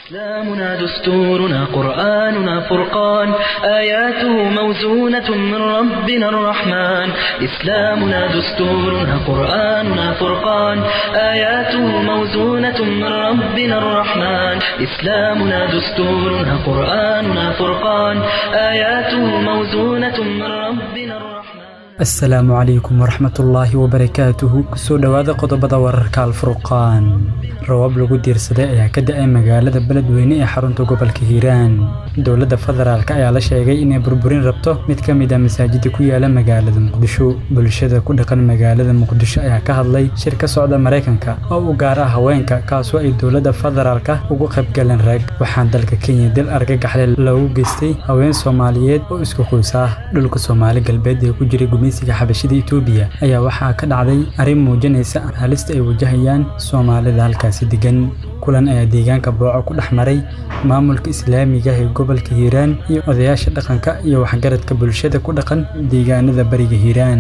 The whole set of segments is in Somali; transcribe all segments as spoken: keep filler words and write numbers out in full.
إسلامنا دستورنا قرآننا فرقان آياته موزونة من ربنا الرحمن إسلامنا دستورنا قرآننا فرقان آياته موزونة من ربنا الرحمن إسلامنا دستورنا قرآننا فرقان آياته موزونة من ربنا الرحمن السلام عليكم ورحمة الله وبركاته كسو دوادا قضبدا ورركا الفرقان رواب لغو ديرسده ayaa ka da'ay magaalada beledweyne ee xarunta gobolka Hiiraan dawladda federaalka ayaa la sheegay inay burburin rabto mid ka mid ah masaajidda ku yaala magaalada Muqdisho bulshada ku dhaqan magaalada Muqdisho ayaa ka hadlay shir ka socda Mareykanka oo u gaar ah haweenka kaasoo ay dawladda federaalka ugu qayb galeen rag waxaan dalka Kenya dil argagax lagu geystay haween Soomaaliyeed oo isku qoys ah dhulka Soomaali galbeed ee ku jiray gumeysiga xabashida Itoobiya ayaa waxaa ka dhacday arrin muujinaysa halista ay wajahayaan Soomaalida halka sidigan kulan ayaa deegaanka booco ku dhaxmaray maamulka islaamiga ee gobolka Hiiraan iyo odayaasha dhaqanka iyo waxgaradka bulshada ku dhaqan deegaanada bariga Hiiraan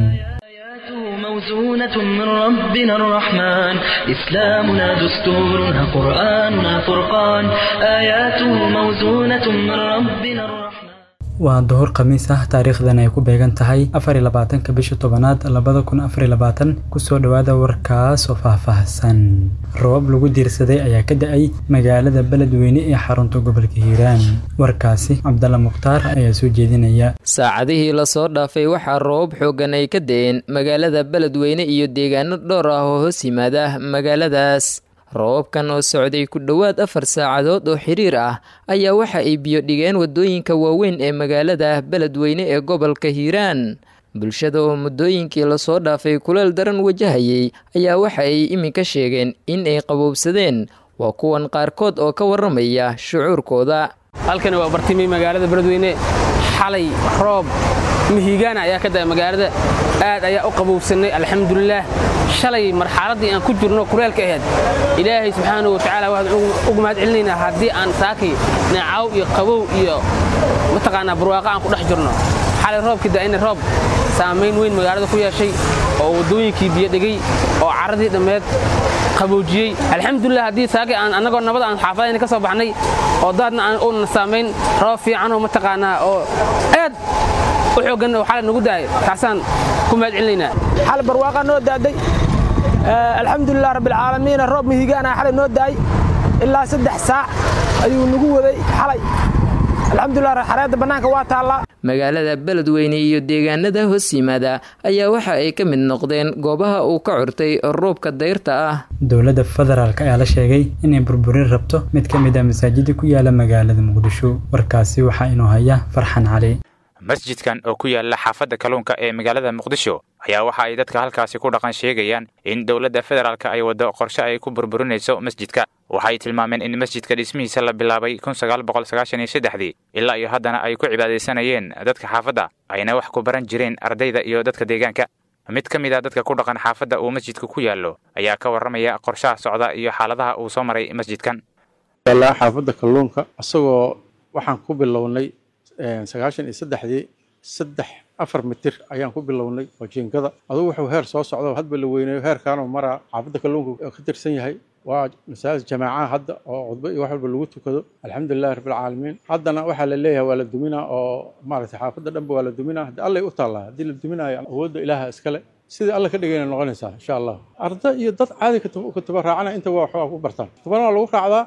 موزونة من ربنا الرحمن إسلامنا دستورنا قرآننا فرقان آياته موزونة من ربنا الرحمن waa duhur khamiis ah taariikhdan ay ku beegan tahay afar iyo labaatanka bisha tobanaad labada kun afar iyo labaatan ku soo dhawaada warkaas oo faahfaahsan roob lagu diirsaday ayaa ka da'ay magaalada beledweyne ee xarunta gobolka Hiiraan warkaasi Cabdalla Muqtaar ayaa soo jeedinaya saacadihii la soo dhaafay waxa roob xoogan ay ka da'een magaalada beledweyne iyo deegaano dhowr ah oo hoos yimaada magaaladaas roobkan oo socday ku dhowaad afar saacadood oo xiriir ah ayaa waxa ay biyo dhigeen wadooyinka waaweyn ee magaalada beledweyne ee gobolka Hiiraan bulshada oo muddooyinkii la soo dhaafay kuleel daran wajahayay ayaa waxa ay iminka sheegeen in ay qaboobsadeen waa kuwan qaarkood oo ka waramaya shucuurkooda halkan waa bartimi magaalada beledweyne xalay roob mihigaan ayaa ka daa magaalada aad ayaa u qaboobsanay alxamdulillah shalay marxaladii aan ku jirno kuleelka ahayd ilaahay subxaanahu wa tacaala waxaan ugu mahad celinaynaa haddii aan saaki nacaaw iyo qabow iyo mataqaanaa barwaaqo aan ku dhex jirno xalay roobkii daa'ina roob saamayn weyn magaalada ku yeeshay oo wadooyinkii biyo dhigay oo carradii dhammeed qaboojiyey alxamdulillah haddii saaki aan annagoo nabad aan xaafadayna ka soo baxnay oo daadna aan uuna saamayn roob fiican oo mataqaanaa oo aad u xoogan oo xalay nagu daayay taasaan ku mahad celinaynaa xal barwaaqa noo daaday alxamdulillah rabbil caalamiin roob mihigaan ah xalay noo daay ilaa saddex saac ayuu nagu waday xalay alxamdulillah xareeda banaanka waa taala magaalada beledweyne iyo deegaanada hoos yimaada ayaa waxa ay ka mid noqdeen goobaha uu ka curtay roobka dayrta ah dawladda federaalka ayaa la sheegay inay burburin rabto mid ka mid ah masaajidda ku yaala magaalada Muqdisho warkaasi waxa inoo haya Farxan Cali masjidkan oo ku yaala xaafadda kalluunka ee magaalada Muqdisho ayaa waxa ay dadka halkaasi ku dhaqan sheegayaan in dawladda federaalka ay wado qorshe ay ku burburinayso masjidka waxay tilmaameen in masjidka dhismihiisa la bilaabay kun sagaal boqol sagaashan iyo saddex ilaa iyo haddana ay ku cibaadeysanayeen dadka xaafadda ayna wax ku baran jireen ardayda iyo dadka deegaanka mid ka mid ah dadka ku dhaqan xaafadda uu masjidku ku yaalo ayaa ka waramaya qorshaha socda iyo xaaladaha uu soo maray masjidkan ilaa xaafadda kalluunka asagoo waxaan ku bilownay sagaashan iyo saddexdii saddex afar mitir ayaan ku bilownay oo jiingada adugu wuxuu heer soo socdo hadba la weynayo heerkaanoo maraa xaafadda kalluunka ka tirsan yahay waa masaajid jamaacaha hadda oo cudbo iyo wax walba lagu tukado alxamdulillahi rabbil caalamiin haddana waxaa la leeyahay waa la duminaa oo maaragtay xaafadda dhanba waa la duminaa haddii allay u taallaa haddii la duminaayo awoodda ilaaha iskale sidii alla ka dhigayna noqonaysaa insha allah arday iyo dad caadi ka tabarraacana inta waa waxbaa ku bartaan tabarna waa lagu raacdaa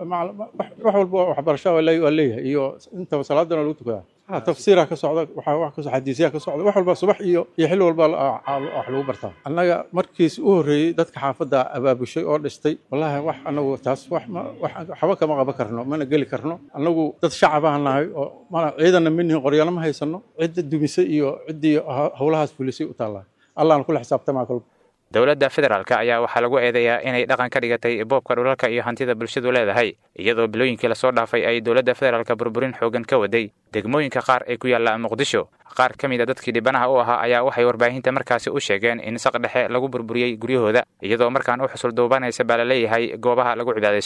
wax walba waxbarasho waa leeyahay iyo inta salaadana lagu tukadaa ha tafsiira ka socda waxa wax ka soo xadiisiya ka socda wax walba subax iyo iyo xil walba wax lagu bartaa annaga markiis u horeeyay dadka xaafadda abaabushay oo dhistay wallahi wax anagu taas wax waxba kama qaban karno mana geli karno anagu dad shacab ah nahay oo mana ciidana minni qoryana ma haysano cid dumisay iyo cidii hawlahaas fulisay u taala allah ku xisaabtama kul dawladda federaalka ayaa waxaa lagu eedeeyaa inay dhaqan ka dhigatay boobka dhulalka iyo hantida bulshadu leedahay iyadoo bilooyinkii la soo dhaafay ay dawladda federaalka burburin xoogan ka waday degmooyinka qaar ee ku yaala Muqdisho qaar ka mid ah dadkii dhibanaha u ahaa ayaa waxay warbaahinta markaasi u sheegeen in saq dhexe lagu burburiyay guryahooda iyadoo markaan u xusul duubanaysa baa la leeyahay goobaha lagu cibaadeysto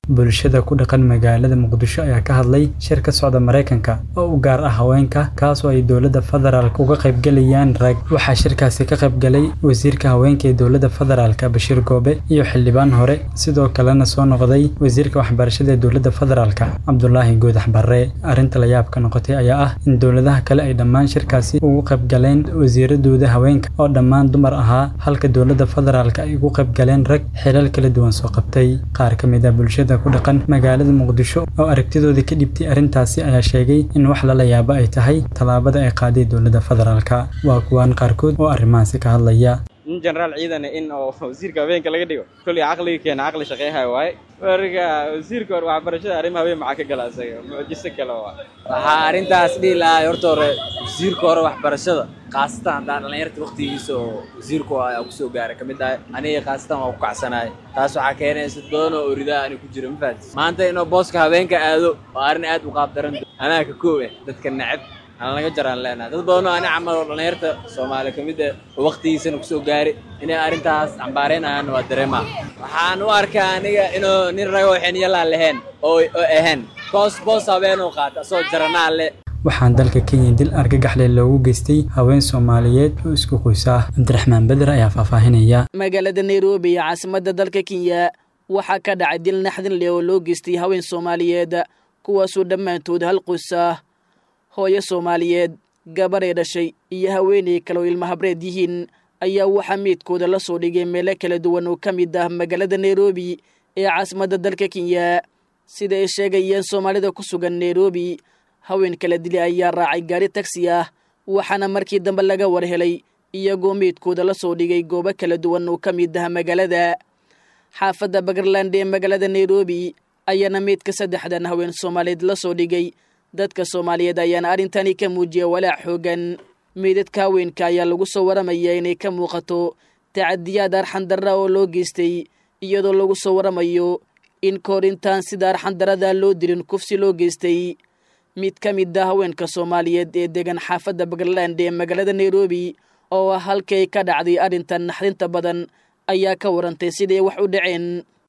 bulshada ku dhaqan magaalada muqdisho ayaa ka hadlay shir ka socda Mareykanka oo u gaar ah haweenka kaas oo ay dowladda federaalka uga qayb galayaan rag. waxaa shirkaasi ka qayb galay wasiirka haweenka ee dowladda federaalka Bashiir Goobe iyo xildhibaan hore sidoo kalena soo noqday wasiirka waxbarashada ee dowladda federaalka Cabdullaahi Goodax Barre. arrinta la yaabka noqotay ayaa ah in dowladaha kale ay dhammaan shirkaasi uga qayb galeen wasiiradooda haweenka oo dhammaan dumar ahaa halka dowladda federaalka ay uga qayb galeen rag xilal kala duwan soo qabtay. qaar ka mid ah bulshada ku dhaqan magaalada muqdisho oo aragtidooda ka dhibtay arrintaasi ayaa sheegay in wax lala yaabo ay tahay talaabada ay qaaday dowladda federaalka. waa kuwan qaarkood oo arrimahaasi ka hadlaya. in general ciidan in oo wasiirka haweenka laga dhigo kulli aqliga keena aqli shaqeeyahay waay warga wasiirka waxbarashada arrimaha haween maxaa ka gala asaga mucjiso kale waa waxa arintaas dhilaa horta hore wasiirka hore waxbarashada qaasatan hadaan dhalinyarta waqtigiisa oo wasiirku ay ku soo gaaray kamid ah aniga qaasatan waa ku kacsanaay taas waxa keenaysa doon oo oridaa ani ku jiro ma fahantis maanta inoo booska haweenka aado waa arrin aad u qaab daran anaa ka koob ah dadka nacab aan laga jaraan leenahay dad badan oo ani camal oo dhalinyarta Soomaaliya kamid ah waqtigiisa ku soo gaaray inay arrintaas cambaareenayaan waa dareema waxaan u arkaa aniga inuu nin rago xiniya la lahayn oo ahaan boos boos haween oo qaata soo jaranaa le. waxaan dalka Kenya dil argagax leh loogu geystay haween Soomaaliyeed oo isku qoysa ah. Cabdiraxmaan Badar ayaa faahfaahinaya. magaalada Nairobi caasimadda dalka Kenya waxaa ka dhacay dil naxdin leh oo loo geystay haween Soomaaliyeed kuwaas oo dhammaantood hal qoys ah. hooyo Soomaaliyeed gabar ay dhashay iyo haweeney kale oo ilmo habreed yihiin ayaa waxa meedkooda la soo dhigay meelo kala duwan oo ka mid ah magaalada Nairobi ee caasimadda dalka Kenya. sida ay sheegayeen Soomaalida ku sugan Nairobi haween kala dilay ayaa raacay gaari taxi ah waxaana markii dambe laga war helay iyagoo meedkooda la soo dhigay goobo kala duwan oo ka mid ah magaalada. xaafadda Bagarland ee magaalada Nairobi ayaana meedka saddexdan haween Soomaaliyeed la soo dhigay. dadka Soomaaliyeed ayaana arrintani ka muujiyay walaac xoogan. meedadka haweenka ayaa lagu soo waramayaa inay ka muuqato tacadiyaad arxan darra oo loo geystay iyadoo lagu soo waramayo in koorintaan sida arxan darrada loo dilin kufsi loo geystay. mid ka mid ah haweenka Soomaaliyeed ee degan xaafadda Bagarland ee magaalada Nairobi oo halkay ka dhacday arrintan naxdinta badan ayaa ka warantay sidii wax u dhaceen.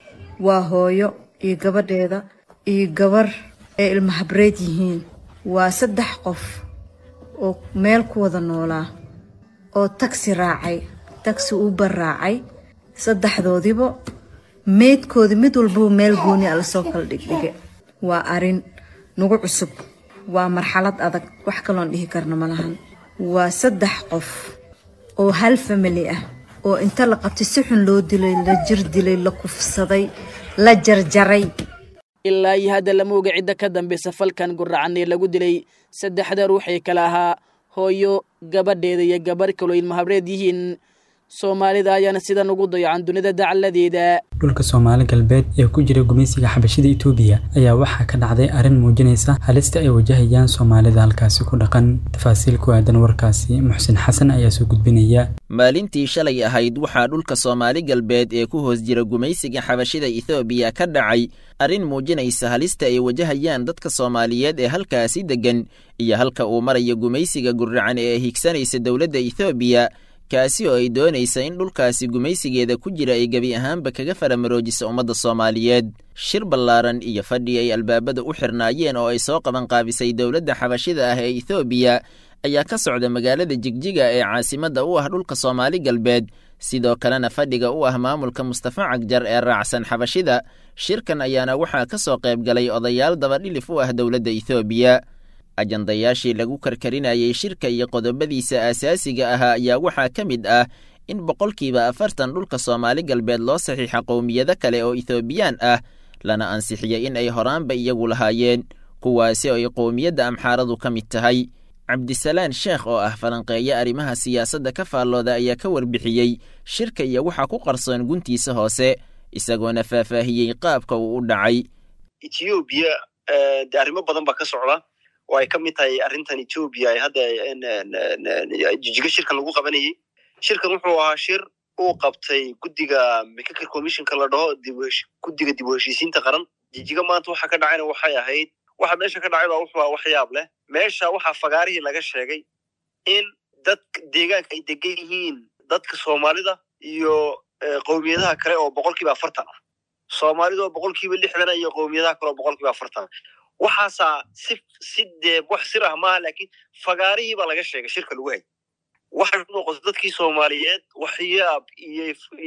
waa hooyo iyo gabadheeda iyo gabar ee ilmo habreed yihiin. waa saddex qof oo meel ku wada noolaa oo taxi raacay taxi Uber raacay saddexdoodiba meedkoodi mid walba meel gooni ah la soo kala dhigdhigay. waa arin nagu cusub waa marxalad adag wax kale oo dhihi karna malahan. waa saddex qof oo hal family ah oo inta la qabtay si xun loo dilay la jir dilay la kufsaday la jarjaray. ilaa iyo hadda lama oga cidda ka dambaysa falkan guracan ee lagu dilay saddexda ruux ee kala ahaa hooyo gabadheeda iyo gabar kale oo ilmo habreed yihiin. Soomaalida ayaana sidan ugu dayacan dunida dacaladeeda. dhulka Soomaali galbeed ee ku jira gumeysiga xabashida Itoobiya ayaa waxa ka dhacday arrin muujinaysa halista ay wajahayaan Soomaalida halkaasi ku dhaqan. tafaasiil ku aadan warkaasi Muxsin Xasan ayaa soo gudbinaya. maalintii shalay ahayd waxaa dhulka Soomaali galbeed ee ku hoos jira gumeysiga xabashida Itoobiya ka dhacay arrin muujinaysa halista ay wajahayaan dadka Soomaaliyeed ee halkaasi degan iyo halka uu marayo gumeysiga guracan ee higsanaysa dawladda Itoobiya kaasi oo ay doonaysa in dhulkaasi gumeysigeeda ku jira ay gabi ahaanba kaga faramaroojiso ummadda Soomaaliyeed. shir ballaaran iyo fadhi ay albaabada u xirnaayeen oo ay soo qaban qaabisay dawladda xabashida ah ee Itoobiya ayaa ka socda magaalada Jigjiga ee caasimadda u ah dhulka Soomaali galbeed. sidoo kalena fadhiga u ah maamulka Mustafa Cagjar ee raacsan xabashida. shirkan ayaana waxaa ka soo qayb galay odayaal daba dhilif u ah dawladda Itoobiya. ajandayaashii lagu karkarinayay shirka iyo qodobadiisa asaasiga ahaa ayaa waxaa ka mid ah in boqolkiiba afartan dhulka Soomaali galbeed loo saxiixa qowmiyada kale oo Itoobiyaan ah lana ansixiyay in ay horaanba iyagu lahaayeen kuwaasi oo ay qowmiyadda Amxaaradu ka mid tahay. Cabdisalaan Sheekh oo ah falanqeeya arrimaha siyaasadda ka faallooda ayaa ka warbixiyey shirka iyo waxa ku qarsoon guntiisa hoose isagoona faahfaahiyey qaabka uu u dhacay. Itoobiya arrimo badan baa ka socda oo ay ka mid tahay arrintan Itoobiya ay hadda Jigjiga shirkan lagu qabanayay. shirkan wuxuu ahaa shir uu qabtay guddiga Mekeke Commission-ka la dhaho guddiga dib u heshiisiinta qaran. Jigjiga maanta waxa ka dhacayna waxay ahayd waxa meesha ka dhacay baa wuxuu ahaa waxyaab leh. meesha waxa fagaarihii laga sheegay in dad deegaanka ay degan yihiin dadka Soomaalida iyo qowmiyadaha kale oo boqolkiiba afartan ah soomaalida oo boqolkiiba lixdan iyo qowmiyadaha kale oo boqolkiiba afartan waxaasaa si si dee wax sir ah maaha laakiin fagaarihii baa laga sheegay shirka lagu hayay waxay noqotay dadkii soomaaliyeed waxyaab iyo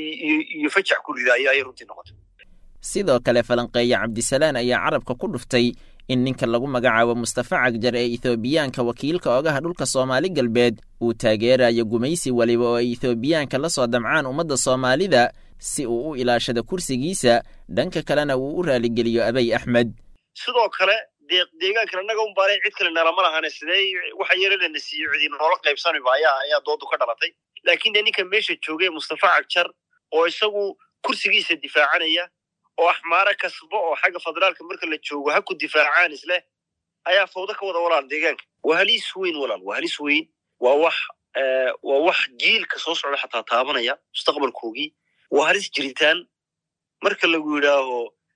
iyo fajac ku riday ayay runtii noqotay sidoo kale falanqeeya cabdisalaan ayaa carabka ku dhuftay in ninka lagu magacaabo mustafa cagjar ee ethoobiyaanka wakiilka ogaha dhulka soomaali galbeed uu taageerayo gumaysi waliba oo ay ethoobiyaanka la soo damcaan ummadda soomaalida si uu u ilaashado kursigiisa dhanka kalena uu u raaligeliyo abay axmed sidoo kale deegaankan annaga un baanay cid kale nalama lahane sidee waxa yarelana siiyo cidi noola qaybsanayba ayaa ayaa doodu ka dhalatay laakiin dee ninka meesha joogay mustafa cagjar oo isagu kursigiisa difaacanaya oo axmaara kasbo oo xagga federaalka marka la joogo ha ku difaacaan isle ayaa fawdo ka wada walaal deegaanka waa halis weyn walaal waa halis weyn waa wax waa wax jiilka soo socda xataa taabanaya mustaqbalkoogii waa halis jiritaan marka lagu yidhaaho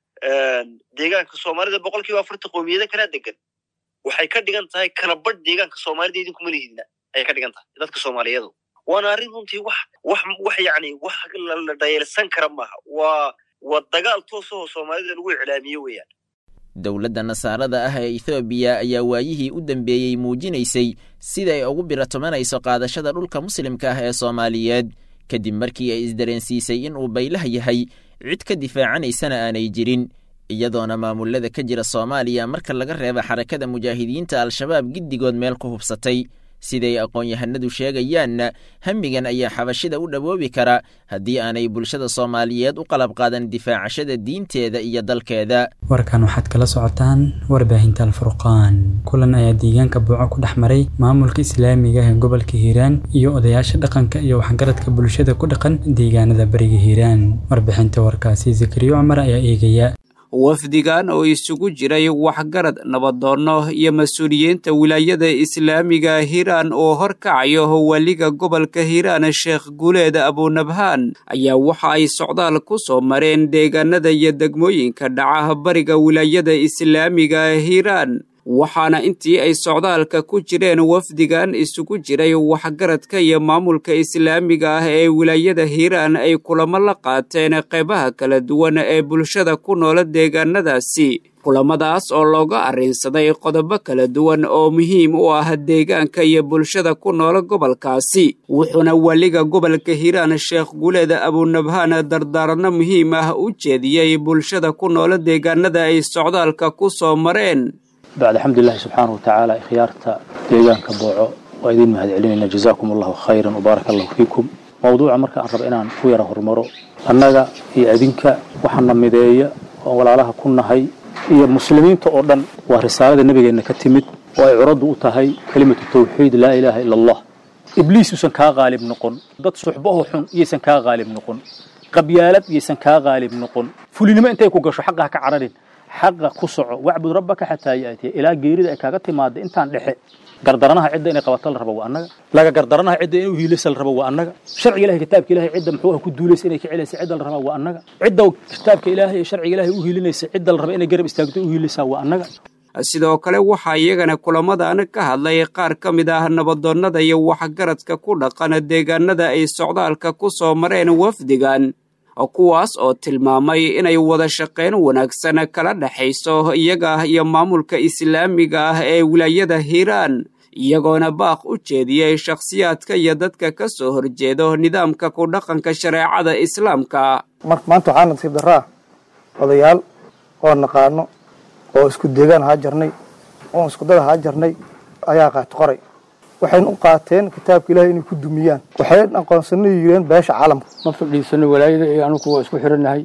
deegaanka soomaalida boqolkiiba afartan qowmiyada kala degan waxay ka dhigan tahay kala badh deegaanka soomaalida idinkuma lihidna ayay ka dhigan tahay dadka soomaaliyeedu waana arrin runtii wax wax wax yacni wax la dhayalsan kara maaha waa waa dagaal toos oo soomaalida lagu iclaamiyo weeyaan dowladda nasaarada ah ee ethoobiya ayaa waayihii u dambeeyey muujinaysay sida ay ugu biratomanayso qaadashada dhulka muslimka ah ee soomaaliyeed kadib markii ay isdareensiisay in uu baylah yahay cid ka difaacanaysana aanay jirin iyadoona maamulada ka jira soomaaliya marka laga reeba xarakada mujaahidiinta al-shabaab giddigood meel ku hubsatay siday aqoon-yahanadu sheegayaanna hamigan ayaa xabashida u dhawoobi kara haddii aanay bulshada soomaaliyeed u qalab qaadan difaacashada diinteeda iyo dalkeeda warkan waxaad kala socotaan warbaahinta alfurqaan kulan ayaa deegaanka buuco ku dhex maray maamulka islaamiga ee gobolka hiiraan iyo odayaasha dhaqanka iyo waxgaradka bulshada ku dhaqan deegaanada bariga hiiraan warbixinta warkaasi zakariyo cumar ayaa eegaya wafdigan oo isugu jiray waxgarad nabadoonno iyo mas-uuliyiinta wilaayada islaamiga hiiraan oo horkacayo waliga gobolka hiiraan sheekh guuleed abunabhaan ayaa waxa ay socdaal ku soo mareen deegaanada iyo degmooyinka dhaca bariga wilaayada islaamiga hiiraan waxaana intii ay socdaalka ku jireen wafdigan isugu jiray waxgaradka iyo maamulka islaamiga ah ee wilaayada hiiraan ay kulamo la qaateen qaybaha kala duwan ee bulshada ku noola deegaanadaasi kulamadaas oo looga arrinsaday qodobo kala duwan oo muhiim u ah deegaanka iyo bulshada ku noola gobolkaasi wuxuuna waliga gobolka hiiraan sheekh guuleed abunabhaan dardaaranno muhiim ah u jeediyey bulshada ku noola deegaanada ay socdaalka ku soo mareen بعد الحمد لله سبحانه وتعالى خيارتا ديغان كبوعو وايدين مهد علينا جزاكم الله خيرا وبارك الله فيكم موضوع مركا أن ربعنا كويرا هرمرو أننا في أدينك وحنا مدايا ولا لها كنا هاي هي مسلمين تقردن ورسالة النبي إنك تمت ويعرضوا تهي كلمة التوحيد لا إله إلا الله إبليس يسن كا غالب نقن ضد صحبه حن يسن كا غالب نقن قبيالات يسن كا غالب نقن فلين ما أنت يكون قش حقها كعرضين حق قصع وعبد ربك حتى يأتي إلى جيرد كاغتي مادة إنتان لحق قردرناها عدة إن قبطل الربا وأنك لا قردرناها عدة إنه هي لسه الربا وأنك شرع إلهي كتابك إلهي عدة محوها كدولس إنك على سعد الربا وأنك عدة كتابك إلهي شرع إلهي وهي لنا سعد الربا إنك قرب استاجته وهي لسه وأنك sidoo kale waxaa iyagana kulamadan ka hadlay qaar ka mid ah nabadoonnada iyo waxgaradka ku dhaqan deegaanada ay socdaalka ku soo mareen wafdigan kuwaas oo tilmaamay inay wada shaqayn wanaagsan kala dhaxayso iyaga iyo maamulka islaamiga ah ee wilaayada hiiraan iyagoona baaq u jeediyey shakhsiyaadka iyo dadka ka soo horjeedo nidaamka ku dhaqanka shareecada islaamka maanta waxaa nasiib daraa odayaal oo naqaano oo isku deegaan haa jarnay oo isku dad haa jarnay ayaa qaat qoray waxayna u qaateen kitaabka ilaahay inay ku dumiyaan waxay aqoonsanay yireen beesha caalamka ma fadhiisano walaayada ee anu kuwa isku xiranahay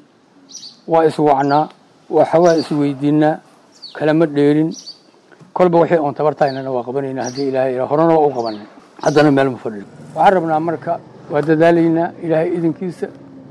waa is wacnaa waxa waa is weydiinaa kalama dheerin kolba waxay oon tabartaynana waa qabanayna haddii ilaahay horena waa u qabanay haddana meel ma fadhiyo waxaan rabnaa marka waa dadaalaynaa ilaahay idinkiisa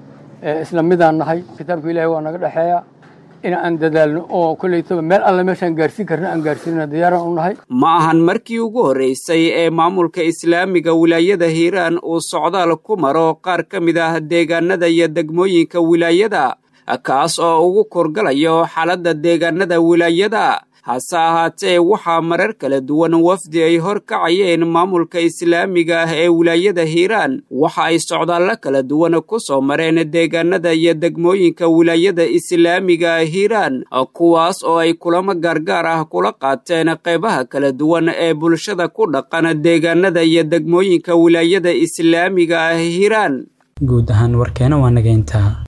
isla midaan nahay kitaabka ilaahay waa naga dhexeeya in aan dadaalno oo kuleytaba meel alle meeshaan gaarsiin karna aan gaarsiinna diyaaran u nahay ma ahan markii ugu horreysay ee maamulka islaamiga wilaayada hiiraan uu socdaal ku maro qaar ka mid ah deegaanada iyo degmooyinka wilaayada kaas oo ugu korgalayo xaaladda deegaanada wilaayada hase ahaatee waxaa marar kala duwan wafdi ay horkacayeen maamulka islaamiga ah ee wilaayada hiiraan waxa ay socdaallo kala duwan ku soo mareen deegaanada iyo degmooyinka wilaayada islaamiga ah hiiraan kuwaas oo ay kulamo gaargaar ah kula qaateen qaybaha kala duwan ee bulshada ku dhaqan deegaanada iyo degmooyinka wilaayada islaamiga ah hiiraan guud ahaan warkeena waa nageyntaa